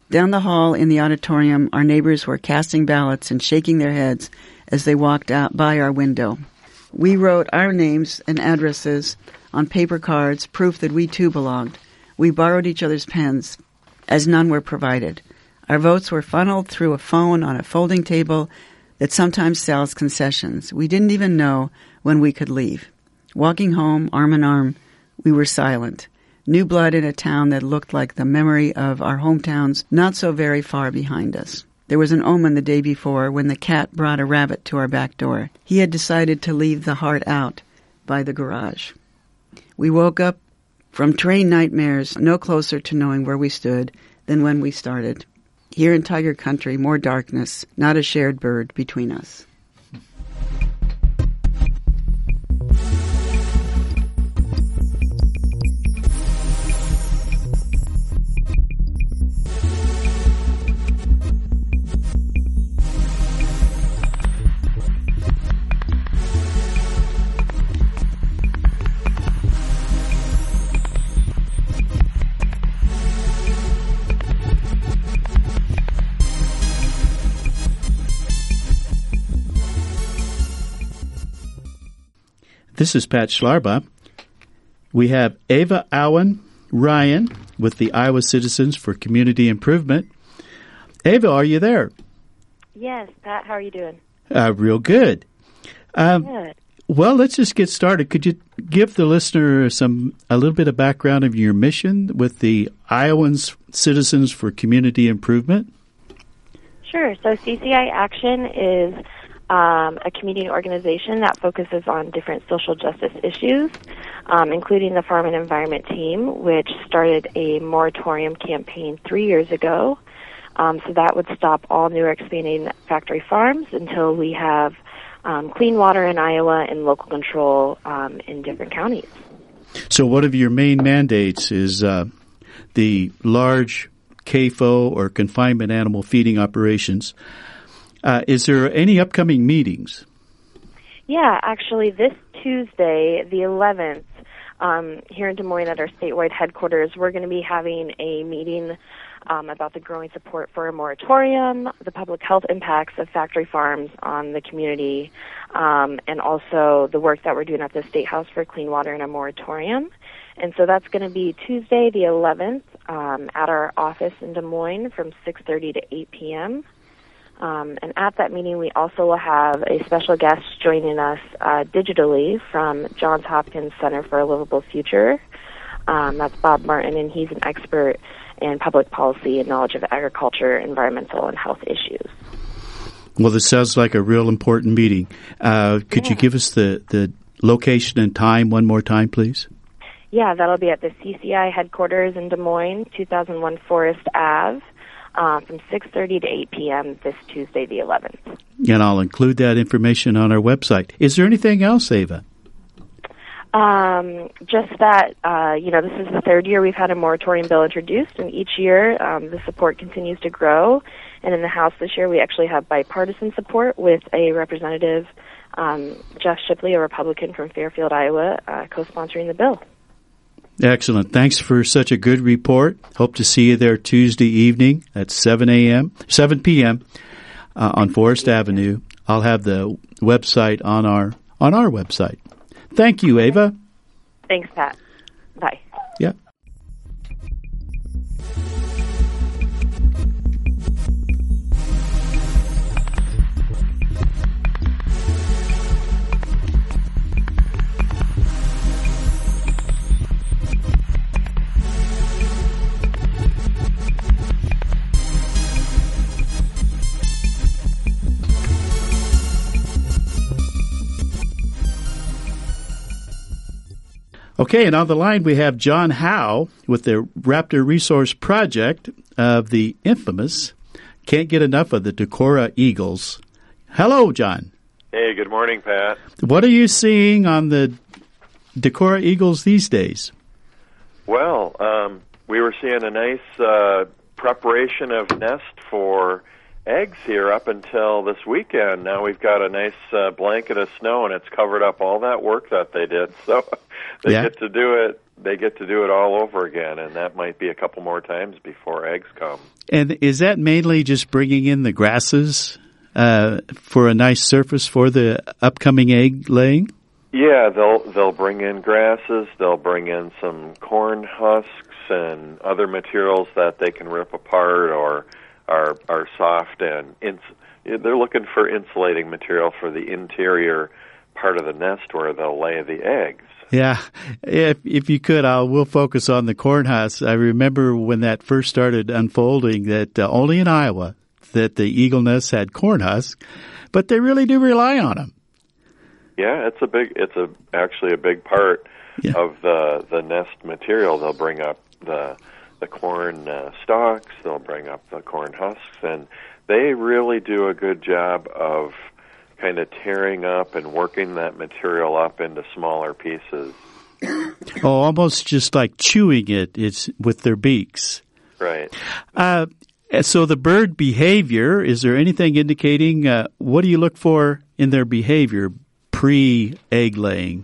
A: Down the hall in the auditorium, our neighbors were casting ballots and shaking their heads as they walked out by our window. We wrote our names and addresses on paper cards, proof that we too belonged. We borrowed each other's pens, as none were provided. Our votes were funneled through a phone on a folding table that sometimes sells concessions. We didn't even know when we could leave. Walking home, arm in arm, we were silent. New blood in a town that looked like the memory of our hometowns not so very far behind us. There was an omen the day before when the cat brought a rabbit to our back door. He had decided to leave the heart out by the garage. We woke up from train nightmares no closer to knowing where we stood than when we started. Here in Tiger Country, more darkness, not a shared bird between us.
G: This is Pat Schlarba. We have Ava Owen Ryan with the Iowa Citizens for Community Improvement. Ava, are you there?
H: Yes, Pat, how are you doing?
G: Uh, real good. Um,
H: good.
G: Well, let's just get started. Could you give the listener some a little bit of background of your mission with the Iowa Citizens for Community Improvement?
H: Sure. So C C I Action is Um, a community organization that focuses on different social justice issues, um, including the Farm and Environment Team, which started a moratorium campaign three years ago. Um, so that would stop all new or expanding factory farms until we have um, clean water in Iowa and local control um, in different counties.
G: So one of your main mandates is uh, the large C A F O or confinement animal feeding operations. Uh, is there any upcoming meetings?
H: Yeah, actually this Tuesday, the eleventh, um, here in Des Moines at our statewide headquarters, we're going to be having a meeting um, about the growing support for a moratorium, the public health impacts of factory farms on the community, um, and also the work that we're doing at the State House for clean water and a moratorium. And so that's going to be Tuesday, the eleventh, um, at our office in Des Moines from six thirty to eight p.m., Um, and at that meeting, we also will have a special guest joining us uh, digitally from Johns Hopkins Center for a Livable Future. Um, that's Bob Martin, and he's an expert in public policy and knowledge of agriculture, environmental, and health issues.
G: Well, this sounds like a real important meeting. Uh, could
H: yeah.
G: you give us the, the location and time one more time, please?
H: Yeah, that'll be at the C C I headquarters in Des Moines, two thousand one Forest Avenue. Uh, from six thirty to eight p.m. this Tuesday, the eleventh.
G: And I'll include that information on our website. Is there anything else, Ava?
H: Um, just that, uh, you know, this is the third year we've had a moratorium bill introduced, and each year um, the support continues to grow. And in the House this year, we actually have bipartisan support with a representative, um, Jeff Shipley, a Republican from Fairfield, Iowa, uh, co-sponsoring the bill.
G: Excellent. Thanks for such a good report. Hope to see you there Tuesday evening at seven a.m., seven p.m. Uh, on Forest Avenue. I'll have the website on our on our website. Thank you, Ava.
H: Thanks, Pat. Bye.
G: Yeah. Okay, and on the line we have John Howe with the Raptor Resource Project of the infamous Can't Get Enough of the Decorah Eagles. Hello, John.
I: Hey, good morning, Pat.
G: What are you seeing on the Decorah Eagles these days?
I: Well, um, we were seeing a nice uh, preparation of nest for eggs here up until this weekend. Now we've got a nice uh, blanket of snow, and it's covered up all that work that they did. So they
G: yeah.
I: get to do it. They get to do it all over again, and that might be a couple more times before eggs come.
G: And is that mainly just bringing in the grasses uh, for a nice surface for the upcoming egg laying?
I: Yeah, they'll they'll bring in grasses. They'll bring in some corn husks and other materials that they can rip apart or are are soft, and ins- they're looking for insulating material for the interior part of the nest where they'll lay the eggs.
G: Yeah, if if you could, I will focus on the corn husks. I remember when that first started unfolding that uh, only in Iowa that the eagle nests had corn husks, but they really do rely on them.
I: Yeah, it's a big, it's a actually a big part yeah. of the the nest material. They'll bring up the the corn uh, stalks, they'll bring up the corn husks, and they really do a good job of kind of tearing up and working that material up into smaller pieces.
G: Oh, almost just like chewing it. It's with their beaks.
I: Right.
G: Uh, so the bird behavior, is there anything indicating, uh, what do you look for in their behavior pre-egg laying?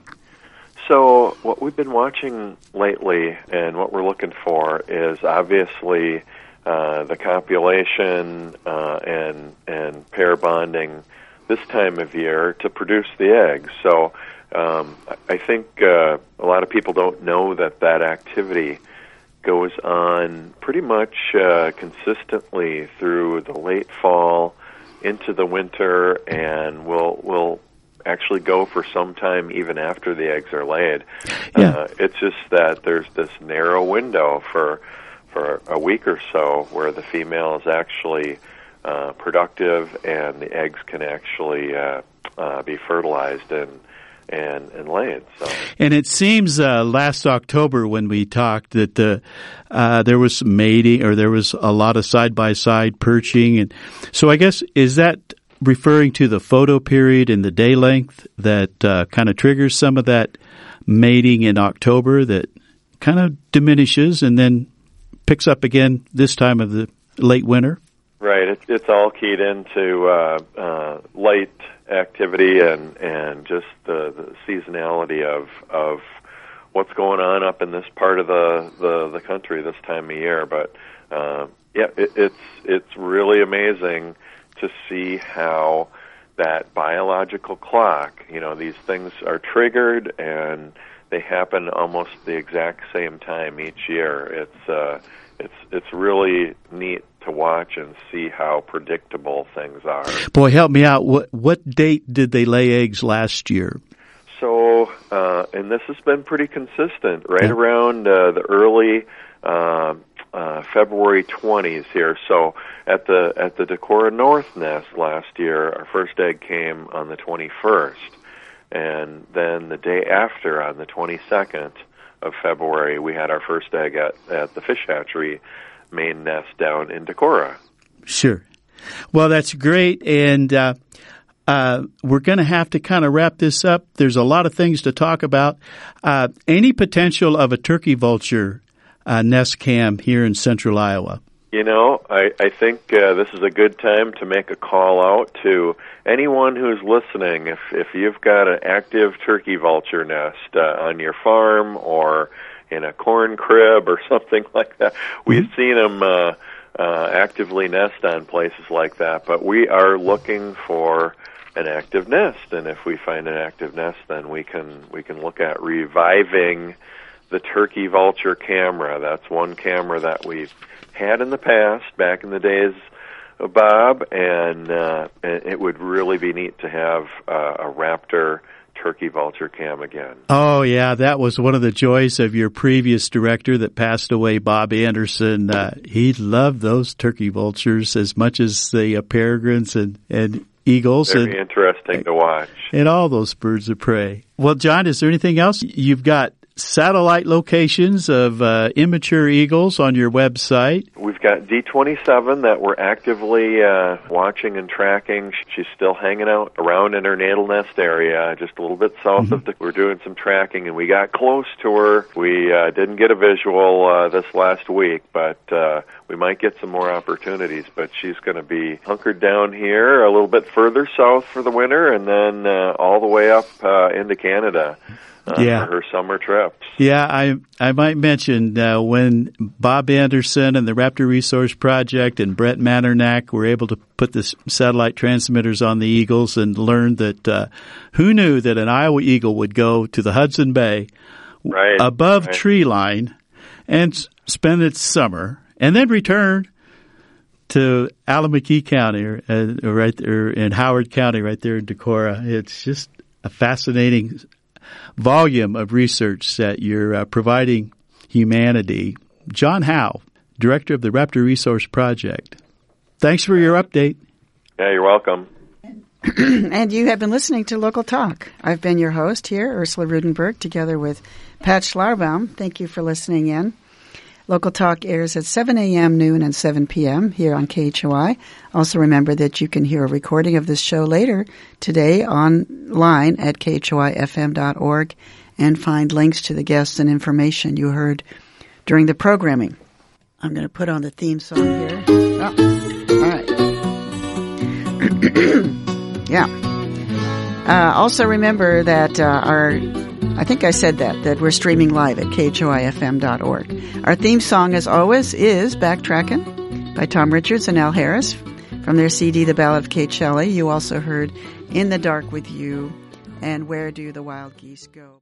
I: So what we've been watching lately and what we're looking for is obviously uh, the copulation uh, and, and pair bonding this time of year to produce the eggs. So um, I think uh, a lot of people don't know that that activity goes on pretty much uh, consistently through the late fall into the winter, and will will actually go for some time even after the eggs are laid.
G: Yeah.
I: Uh, it's just that there's this narrow window for for a week or so where the female is actually uh, productive and the eggs can actually uh, uh, be fertilized and and and laid. So.
G: And it seems uh, last October when we talked that uh, uh, there was mating, or there was a lot of side by side perching, and so I guess is that referring to the photo period and the day length that uh, kind of triggers some of that mating in October that kind of diminishes and then picks up again this time of the late winter?
I: Right. It's it's all keyed into uh, uh, light activity and and just the, the seasonality of of what's going on up in this part of the the, the country this time of year. But uh, yeah, it, it's it's really amazing to see how that biological clock, you know, these things are triggered and they happen almost the exact same time each year. It's uh, it's it's really neat to watch and see how predictable things are.
G: Boy, help me out. What what date did they lay eggs last year?
I: So, uh, and this has been pretty consistent, right
G: yeah.
I: around uh, the early uh, uh, February twenties here. So, at the at the Decorah North nest last year, our first egg came on the twenty-first, and then the day after, on the twenty-second of February, we had our first egg at at the fish hatchery main nest down in Decorah.
G: Sure. Well, that's great, and uh, uh, we're going to have to kind of wrap this up. There's a lot of things to talk about. Uh, any potential of a turkey vulture uh, nest cam here in central Iowa?
I: You know, I, I think uh, this is a good time to make a call out to anyone who's listening. If if you've got an active turkey vulture nest uh, on your farm or in a corn crib or something like that, we've mm-hmm. seen them uh, uh, actively nest on places like that. But we are looking for an active nest, and if we find an active nest, then we can we can look at reviving the turkey vulture camera. That's one camera that we've had in the past, back in the days of Bob, and uh, it would really be neat to have uh, a Raptor turkey vulture cam again.
G: Oh, yeah, that was one of the joys of your previous director that passed away, Bob Anderson. Uh, he loved those turkey vultures as much as the uh, peregrines and, and eagles.
I: Very
G: and,
I: interesting to watch.
G: And all those birds of prey. Well, John, is there anything else? You've got satellite locations of uh, immature eagles on your website.
I: We've got D twenty-seven that we're actively uh, watching and tracking. She's still hanging out around in her natal nest area, just a little bit south mm-hmm. of the... We're doing some tracking, and we got close to her. We uh, didn't get a visual uh, this last week, but uh, we might get some more opportunities. But she's going to be hunkered down here a little bit further south for the winter, and then uh, all the way up uh, into Canada. Uh,
G: yeah.
I: For her summer trips.
G: Yeah, I I might mention uh, when Bob Anderson and the Raptor Resource Project and Brett Mannernack were able to put the satellite transmitters on the eagles and learned that uh, who knew that an Iowa eagle would go to the Hudson Bay
I: right,
G: above
I: right.
G: tree line and spend its summer and then return to Allamakee County or, uh, right there in Howard County right there in Decorah. It's just a fascinating volume of research that you're uh, providing humanity. John Howe, Director of the Raptor Resource Project. Thanks for your update.
I: Yeah, you're welcome.
A: And you have been listening to Local Talk. I've been your host here, Ursula Rudenberg, together with Pat Schlarbaum. Thank you for listening in. Local Talk airs at seven a.m., noon, and seven p.m. here on K H O I. Also remember that you can hear a recording of this show later today online at K H O I F M dot org and find links to the guests and information you heard during the programming. I'm going to put on the theme song here. Oh, all right. Yeah. Uh, also remember that uh, our... I think I said that, that we're streaming live at K H O I F M dot org. Our theme song, as always, is Backtrackin' by Tom Richards and Al Harris from their C D, The Ballad of Kate Shelley. You also heard In the Dark with You and Where Do the Wild Geese Go?